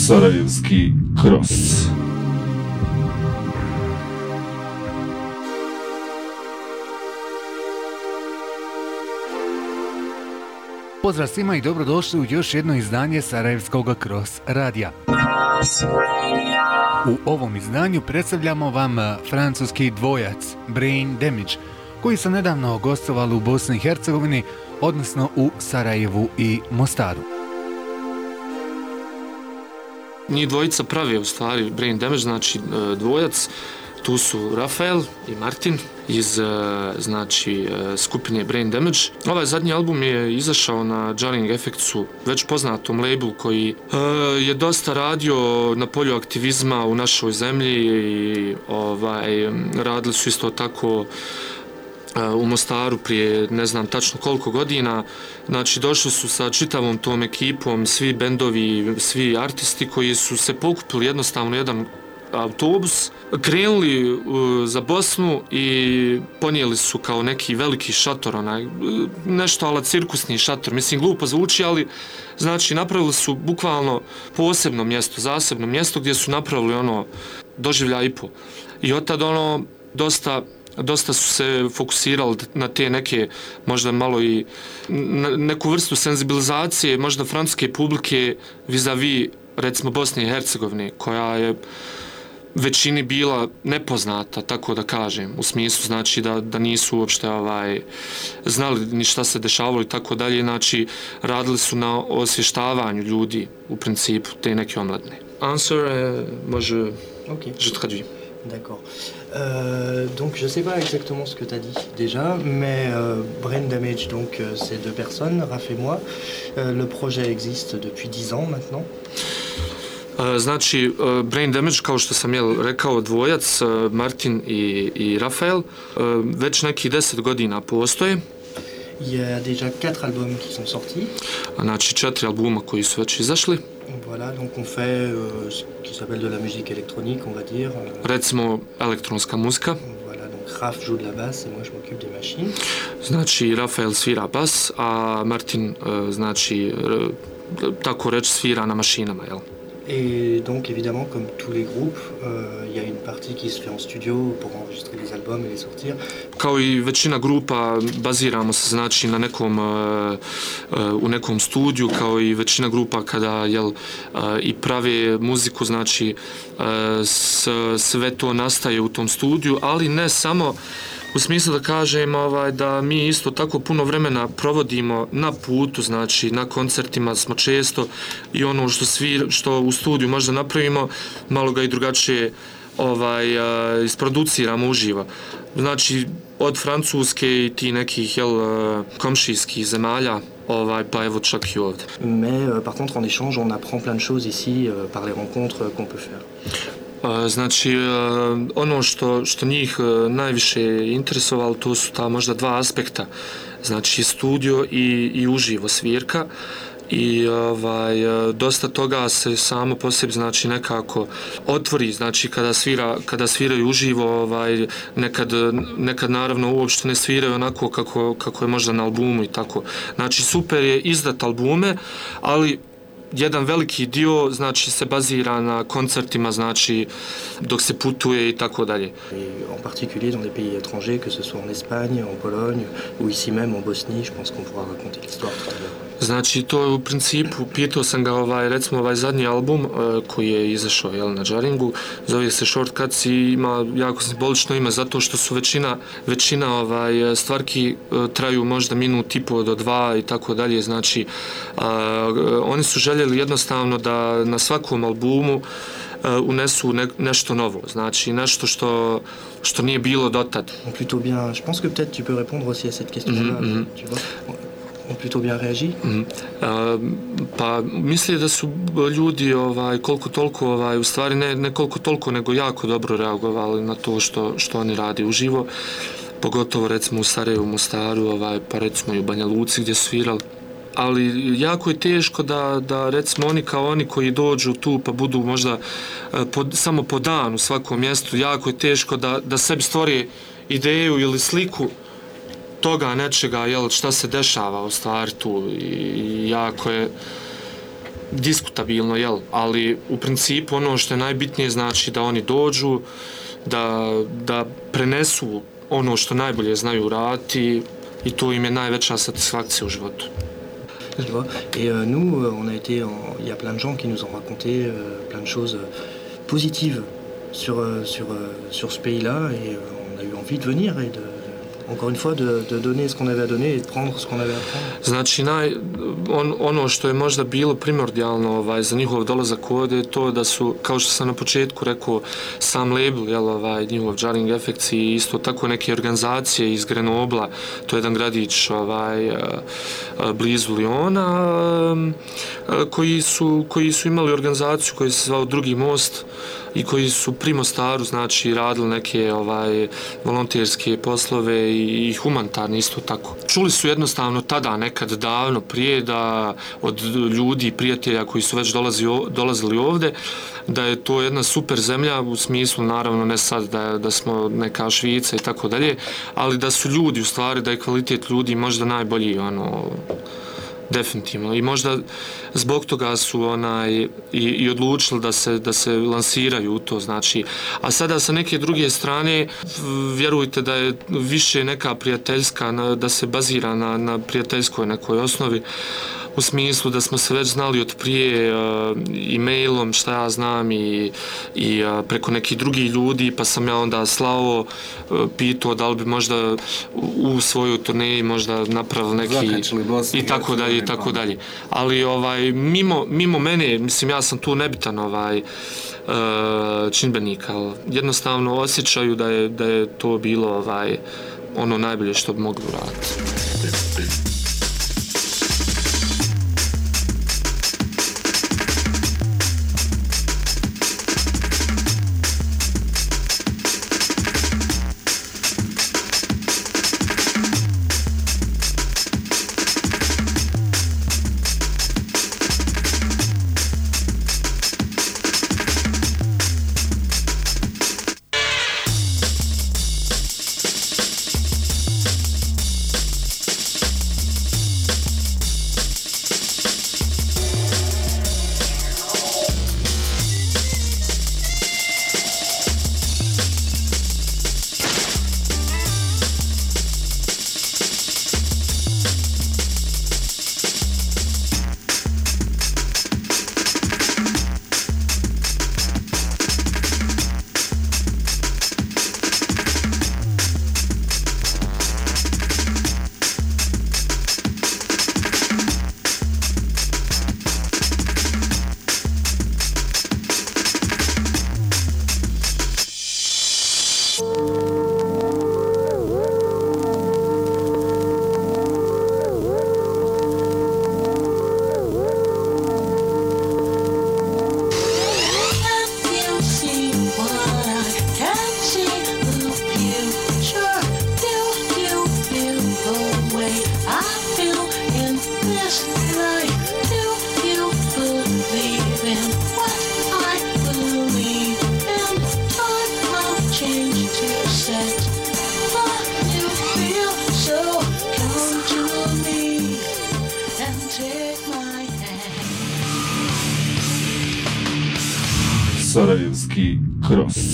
Sarajevski Cross. Pozdrav svima i dobrodošli u još jedno izdanje Sarajevskog Cross radija. U ovom izdanju predstavljamo vam francuski dvojac Brain Damage, koji su nedavno gostovali u Bosni i Hercegovini, odnosno u Sarajevu i Mostaru. Njih dvojica prave u stvari Brain Damage, znači dvojac. Tu su Rafael i Martin iz skupine Brain Damage. Ovaj zadnji album je izašao na Jarring Effectsu, već poznatom labelu koji je dosta radio na polju aktivizma u našoj zemlji i radili su isto tako u Mostaru prije ne znam tačno koliko godina. Znači došli su sa čitavom tom ekipom, svi bendovi, svi artisti koji su se pokupili jednostavno jedan autobus, krenuli za Bosnu i ponijeli su kao neki veliki šator, nešto ala cirkusni šator, mislim glupo zvuči, ali znači napravili su bukvalno posebno mjesto, zasebno mjesto gdje su napravili doživljaj i po. I od tada dosta su se fokusirali na te neke, možda malo i neku vrstu senzibilizacije, možda francuske publike vis-a-vis recimo Bosne i Hercegovine, koja je većini bila nepoznata, tako da kažem, u smislu znači da nisu uopšte znali ni šta se dešavalo i tako dalje, znači radili su na osvještavanju ljudi u principu te neke omladine. Answer, može, je traduis. D'accord. Donc je ne sais pas exactement ce que tu as dit déjà, mais Brain Damage, donc c'est deux personnes, Raph et moi. Le projet existe depuis 10 ans maintenant. Znači, Brain Damage, kao što sam rekao, dvojac, Martin i Rafael, već neki 10 godina postoje. Il y a déjà 4 albums qui sont sortis. Znači, 4 albuma koji su već izašli. Voilà, donc on fait ce qui s'appelle de la musique électronique, on va dire. Recimo, elektronska muzika. Voilà, donc Raph joue de la basse et moi je m'occupe des machines. Znači, Rafael svira bas, a Martin, znači, tako reći, svira na mašinama, jel? Et donc évidemment, comme tous les groupes, il y a une partie qui se fait en studio pour enregistrer les albums et les sortir. Kao i većina grupa, baziramo se znači na u nekom studiju, kao i većina grupa kada i prave muziku, znači sve to nastaje u tom studiju, ali ne samo u smislu da kažem da mi isto tako puno vremena provodimo na putu, znači na koncertima smo često i ono što u studiju možda napravimo, malo ga i drugačije isproduciramo uživo. Znači od Francuske i ti nekih komšijskih zemalja, pa evo čak i ovdje. Mais par contre en échange on apprend plein de choses ici par les rencontres qu'on peut faire. Znači, ono što njih najviše interesovalo, to su ta možda dva aspekta, znači studio i uživo svirka i dosta toga se samo po sebi znači nekako otvori, znači kada sviraju uživo, nekad naravno uopšte ne sviraju onako kako je možda na albumu i tako. Znači super je izdat albume, ali jedan veliki dio znači se bazira na koncertima, znači dok se putuje i tako dalje. En particulier dans des pays étrangers, que ce soit en Espagne, en Pologne ou ici même en Bosnie, je pense qu'on pourra raconter l'histoire tout à l'heure. Znači to je u principu, pitao sam ga recimo ovaj zadnji album koji je izašao na Jarringu, zove se Short Cuts i ima jako simbolično ime zato što su većina stvarki traju možda minut i po do 2 i tako dalje, znači oni su željeli jednostavno da na svakom albumu unesu nešto novo, znači nešto što nije bilo dotad. Plutôt bien, je pense que peut-être tu peux répondre aussi à cette question-là, tu vois. On plutôt bien réagi? Pa misli da su ljudi koliko toliko, u stvari ne koliko toliko, nego jako dobro reagovali na to što oni rade uživo, pogotovo recimo u Sarajevu, Mostaru, pa recimo i u Banja Luci gdje su svirali. Ali jako je teško da recimo oni koji dođu tu pa budu možda samo po dan u svakom mjestu, jako je teško da sebi stvore ideju ili sliku toga nečega, šta se dešava u stvari tu i jako je diskutabilno, jel? Ali u principu ono što je najbitnije znači da oni dođu, da prenesu ono što najbolje znaju raditi i to im je najveća satisfakcija u životu. Je vois. Et nous, on a été il y a plein de gens qui nous ont raconté plein de choses positives sur ce pays-là et on a eu envie de venir et encore une fois de donner ce qu'on avait à donner et de prendre ce qu'on avait à prendre. Znači, ono što je možda bilo primordijalno za njihov dolazak ovdje je to da su, kao što sam na početku rekao, sam label, njihov Jarring Effects i isto tako neke organizacije iz Grenobla, to je jedan gradić blizu Lyona, koji su imali organizaciju koja se zvao Drugi most i koji su pri Mostaru, znači, radili neke volonterske poslove i humanitarne isto tako. Čuli su jednostavno tada, nekad davno prije, da od ljudi i prijatelja koji su već dolazili ovdje, da je to jedna super zemlja, u smislu, naravno, ne sad da smo neka Švica i tako dalje, ali da su ljudi, u stvari, da je kvalitet ljudi možda najbolji, definitivno. I možda zbog toga su i odlučili da se lansiraju u to, znači. A sada sa neke druge strane, vjerujte da je više neka prijateljska, da se bazira na prijateljskoj nekoj osnovi, u smislu da smo se već znali od prije e-mailom, šta ja znam, i preko nekih drugih ljudi, pa sam ja onda slao, pitao da li bi možda u svojoj turneji možda napravili neki i tako dalje i tako dalje. Ali mimo mene, mislim, ja sam tu nebitan čimbenik, ali jednostavno osjećaju da je to bilo ono najbolje što bi mogli uraditi. Sarajevski Cross.